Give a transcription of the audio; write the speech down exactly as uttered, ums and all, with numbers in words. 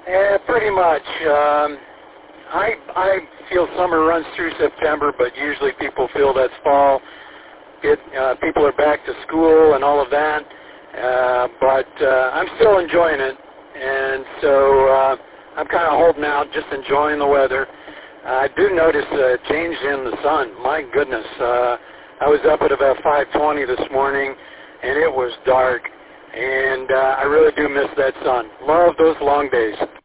Yeah, pretty much. Um, I I feel summer runs through September, but usually people feel that's fall. It, uh, people are back to school and all of that, uh, but uh, I'm still enjoying it, and so uh, I'm kind of holding out, just enjoying the weather. I do notice a change in the sun. My goodness, uh, I was up at about five twenty this morning, and it was dark, and uh, I really do miss that sun. Love those long days.